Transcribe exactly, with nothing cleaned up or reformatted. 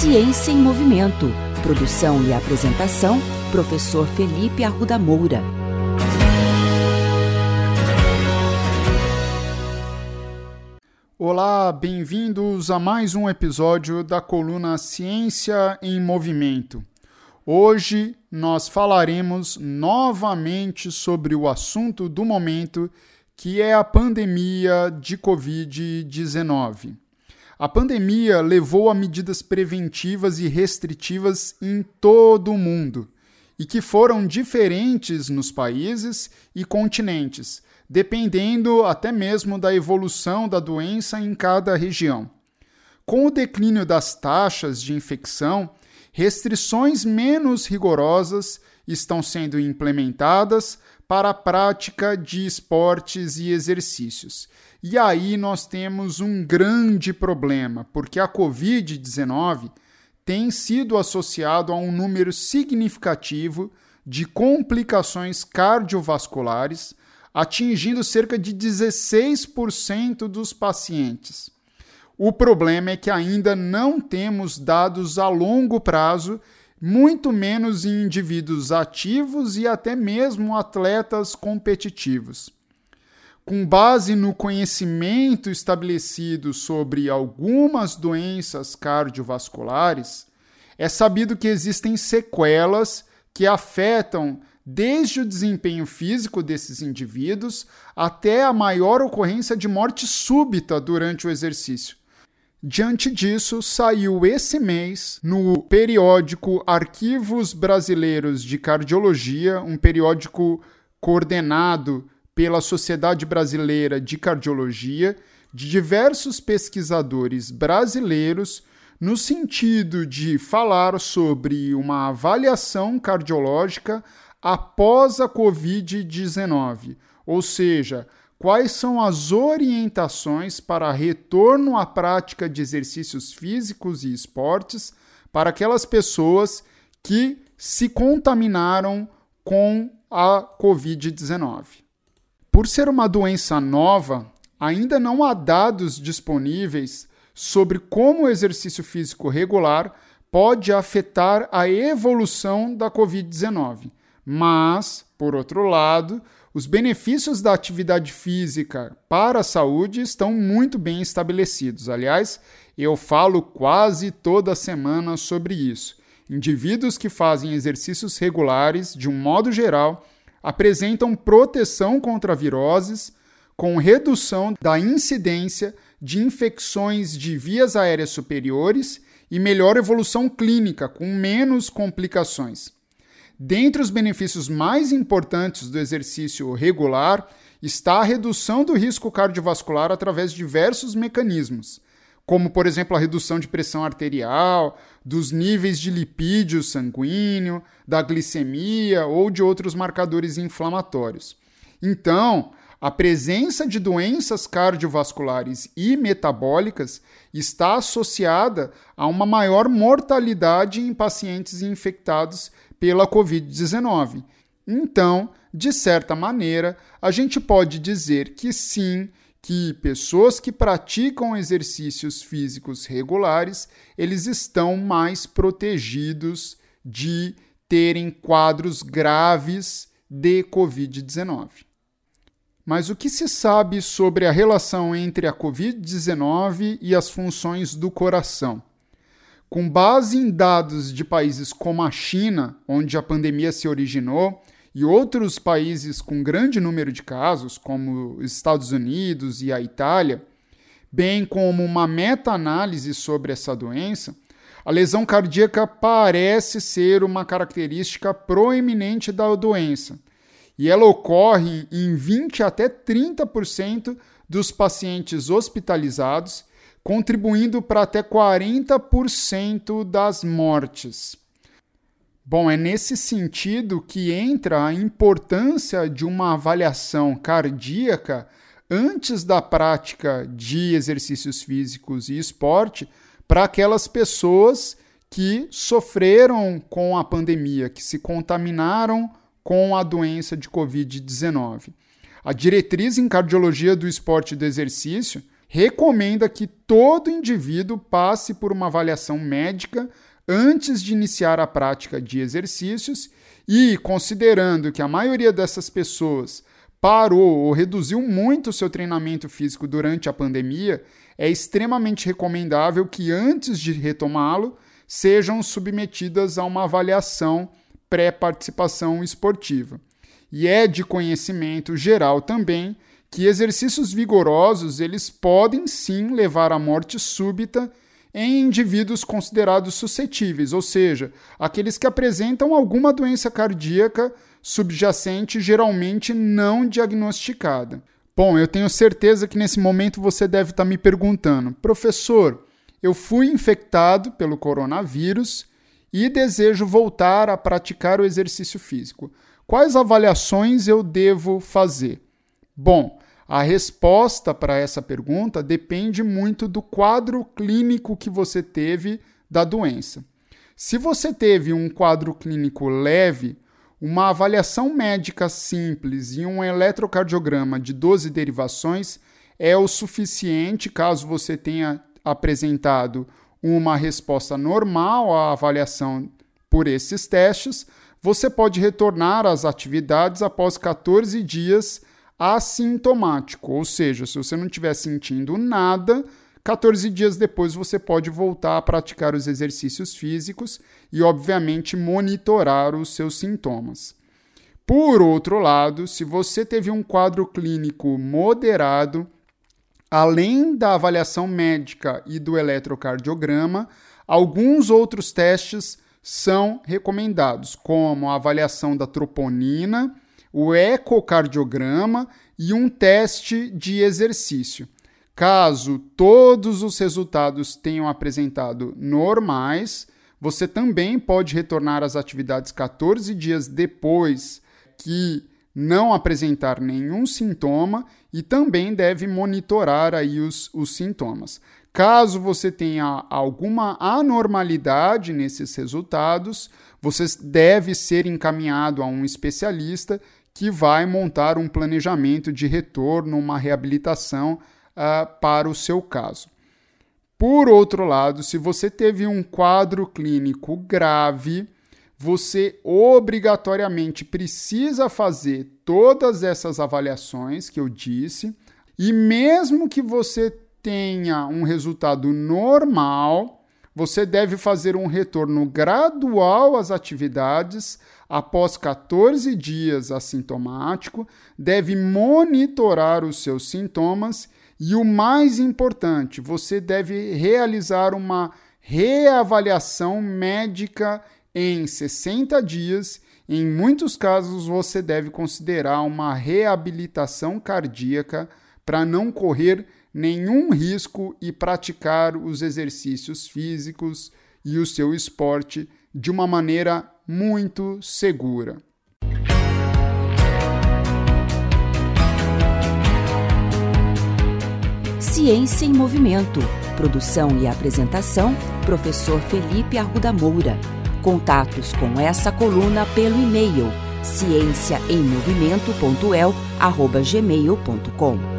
Ciência em Movimento. Produção e apresentação, professor Felipe Arruda Moura. Olá, bem-vindos a mais um episódio da coluna Ciência em Movimento. Hoje nós falaremos novamente sobre o assunto do momento, que é a pandemia de covid dezenove. A pandemia levou a medidas preventivas e restritivas em todo o mundo, e que foram diferentes nos países e continentes, dependendo até mesmo da evolução da doença em cada região. Com o declínio das taxas de infecção, restrições menos rigorosas estão sendo implementadas para a prática de esportes e exercícios. E aí nós temos um grande problema, porque a covid dezenove tem sido associado a um número significativo de complicações cardiovasculares, atingindo cerca de dezesseis por cento dos pacientes. O problema é que ainda não temos dados a longo prazo, muito menos em indivíduos ativos e até mesmo atletas competitivos. Com base no conhecimento estabelecido sobre algumas doenças cardiovasculares, é sabido que existem sequelas que afetam desde o desempenho físico desses indivíduos até a maior ocorrência de morte súbita durante o exercício. Diante disso, saiu esse mês, no periódico Arquivos Brasileiros de Cardiologia, um periódico coordenado pela Sociedade Brasileira de Cardiologia, de diversos pesquisadores brasileiros, no sentido de falar sobre uma avaliação cardiológica após a covid dezenove, ou seja, quais são as orientações para retorno à prática de exercícios físicos e esportes para aquelas pessoas que se contaminaram com a covid dezenove. Por ser uma doença nova, ainda não há dados disponíveis sobre como o exercício físico regular pode afetar a evolução da covid dezenove. Mas, por outro lado, os benefícios da atividade física para a saúde estão muito bem estabelecidos. Aliás, eu falo quase toda semana sobre isso. Indivíduos que fazem exercícios regulares, de um modo geral, apresentam proteção contra viroses, com redução da incidência de infecções de vias aéreas superiores e melhor evolução clínica, com menos complicações. Dentre os benefícios mais importantes do exercício regular está a redução do risco cardiovascular através de diversos mecanismos, como, por exemplo, a redução de pressão arterial, dos níveis de lipídio sanguíneo, da glicemia ou de outros marcadores inflamatórios. Então, a presença de doenças cardiovasculares e metabólicas está associada a uma maior mortalidade em pacientes infectados pela covid dezenove. Então, de certa maneira, a gente pode dizer que sim, que pessoas que praticam exercícios físicos regulares, eles estão mais protegidos de terem quadros graves de covid dezenove. Mas o que se sabe sobre a relação entre a covid dezenove e as funções do coração? Com base em dados de países como a China, onde a pandemia se originou, e outros países com grande número de casos, como os Estados Unidos e a Itália, bem como uma meta-análise sobre essa doença, a lesão cardíaca parece ser uma característica proeminente da doença, e ela ocorre em vinte até trinta por cento dos pacientes hospitalizados, contribuindo para até quarenta por cento das mortes. Bom, é nesse sentido que entra a importância de uma avaliação cardíaca antes da prática de exercícios físicos e esporte para aquelas pessoas que sofreram com a pandemia, que se contaminaram com a doença de covid dezenove. A diretriz em cardiologia do esporte e do exercício, recomenda que todo indivíduo passe por uma avaliação médica antes de iniciar a prática de exercícios e, considerando que a maioria dessas pessoas parou ou reduziu muito o seu treinamento físico durante a pandemia, é extremamente recomendável que antes de retomá-lo, sejam submetidas a uma avaliação pré-participação esportiva. E é de conhecimento geral também que exercícios vigorosos eles podem sim levar à morte súbita em indivíduos considerados suscetíveis, ou seja, aqueles que apresentam alguma doença cardíaca subjacente, geralmente não diagnosticada. Bom, eu tenho certeza que nesse momento você deve estar me perguntando, professor, eu fui infectado pelo coronavírus e desejo voltar a praticar o exercício físico. Quais avaliações eu devo fazer? Bom, a resposta para essa pergunta depende muito do quadro clínico que você teve da doença. Se você teve um quadro clínico leve, uma avaliação médica simples e um eletrocardiograma de doze derivações é o suficiente caso você tenha apresentado uma resposta normal à avaliação por esses testes. Você pode retornar às atividades após catorze dias assintomático, ou seja, se você não estiver sentindo nada, catorze dias depois você pode voltar a praticar os exercícios físicos e, obviamente, monitorar os seus sintomas. Por outro lado, se você teve um quadro clínico moderado, além da avaliação médica e do eletrocardiograma, alguns outros testes são recomendados, como a avaliação da troponina, o ecocardiograma e um teste de exercício. Caso todos os resultados tenham apresentado normais, você também pode retornar às atividades catorze dias depois que não apresentar nenhum sintoma e também deve monitorar aí os, os sintomas. Caso você tenha alguma anormalidade nesses resultados, você deve ser encaminhado a um especialista que vai montar um planejamento de retorno, uma reabilitação uh, para o seu caso. Por outro lado, se você teve um quadro clínico grave, você obrigatoriamente precisa fazer todas essas avaliações que eu disse, e mesmo que você tenha um resultado normal, você deve fazer um retorno gradual às atividades após catorze dias assintomático, deve monitorar os seus sintomas e, o mais importante, você deve realizar uma reavaliação médica em sessenta dias. Em muitos casos, você deve considerar uma reabilitação cardíaca para não correr nenhum risco e praticar os exercícios físicos e o seu esporte de uma maneira muito segura. Ciência em Movimento. Produção e apresentação, professor Felipe Arruda Moura. Contatos com essa coluna pelo e-mail ciência em movimento ponto e l arroba gmail ponto com.